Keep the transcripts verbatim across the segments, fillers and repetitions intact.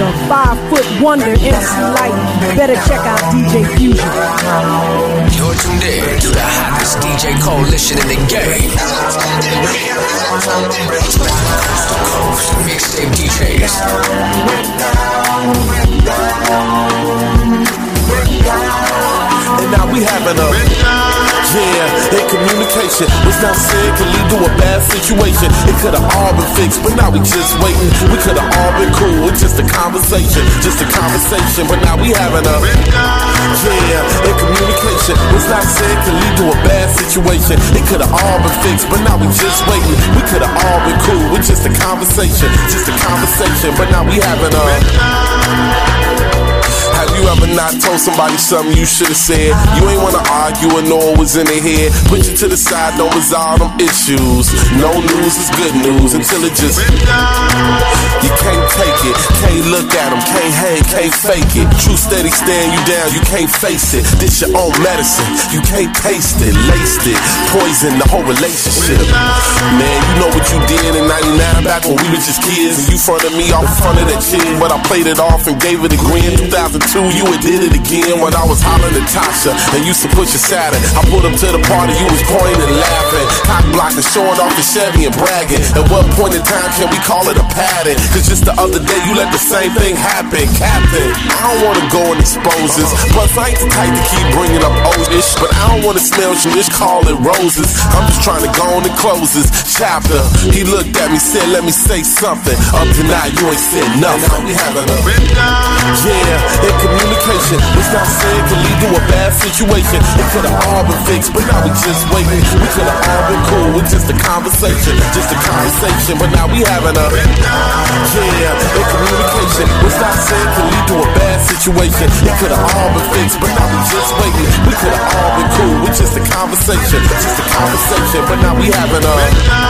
the five-foot wonder M C Light. Better check out D J Fusion. You're tuned in to the hottest D J coalition in the game. Mixtape D Js. And now we having a yeah, in communication. What's not said can lead to a bad situation. It could've all been fixed, but now we just waiting. We could've all been cool, it's just a conversation, just a conversation. But now we having a yeah, in communication. What's not said can lead to a bad situation. It could've all been fixed, but now we just waiting. We could've all been cool, it's just a conversation, just a conversation. But now we having a have you ever not told somebody something you should've said? You ain't wanna argue and know what was in their head. Put you to the side, don't resolve them issues. No news is good news until it just you can't take it, can't look at them, can't hang, can't fake it. True steady staring you down, you can't face it. This your own medicine, you can't taste it. Laced it, poison the whole relationship. Man, you know what you did in ninety-nine back when we was just kids. And you fronted me off in front of that chin, but I played it off and gave it a grin. two thousand two, you had did it again when I was hollering at Tasha and used to push your Saturn. I pulled up to the party, you was pointing and laughing, cock blocking, showing off the Chevy and bragging. At what point in time can we call it a pattern? Cause just the other day you let the same thing happen, Captain. I don't wanna go and expose this, plus I ain't the type to keep bringing up old ish, but I don't wanna smell some ish, call it roses. I'm just trying to go on and close this chapter. He looked at me, said, let me say something. Up to now, you ain't said nothing. Now we having a yeah, in communication. It's not saying can lead to a bad situation. It could've all been fixed, but now we just waiting. We could've all been cool with just a conversation, just a conversation. But now we having a yeah, in communication. It's not saying can lead to a bad situation. It could've all been fixed, but now we just waiting. We could've all been cool with just a conversation, just a conversation. But now we having a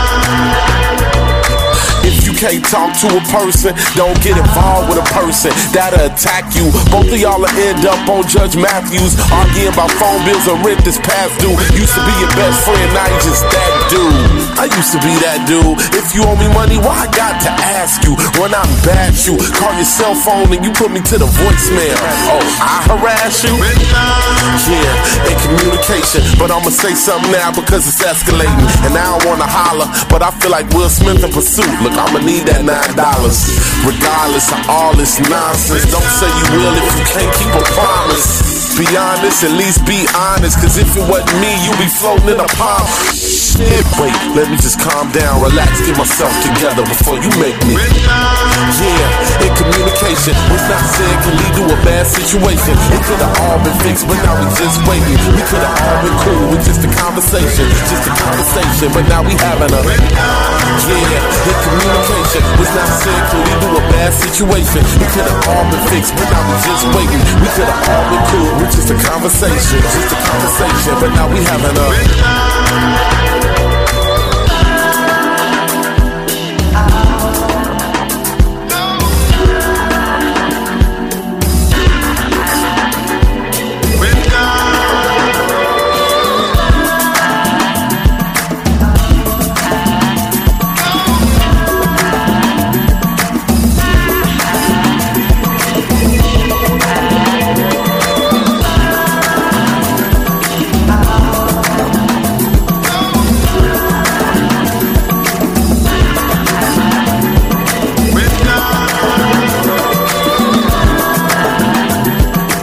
if you can't talk to a person, don't get involved with a person that'll attack you. Both of y'all'll end up on Judge Matthews, arguing about phone bills or rent that's past due. Used to be your best friend, now you just that dude. I used to be that dude. If you owe me money, why I got to ask you? Run out and bash you, call your cell phone and you put me to the voicemail. Oh, I harass you? Yeah, in communication. But I'ma say something now because it's escalating, and I don't wanna holler, but I feel like Will Smith in Pursuit. Look, I'ma need that nine dollars. Regardless of all this nonsense, don't say you will if you can't keep a promise. Be honest, at least be honest, cause if it wasn't me, you be floating in a pond. Shit, wait, let me just calm down, relax, get myself together before you make me. Yeah, in communication, what's not said can lead to a bad situation. It could've all been fixed, but now we just waiting. We could've all been cool with just a conversation, just a conversation, but now we having a yeah, in communication, what's not said can lead to a bad situation. It could've all been fixed, but now we just waiting. We could've all been cool with just a conversation, just a conversation, but now we having a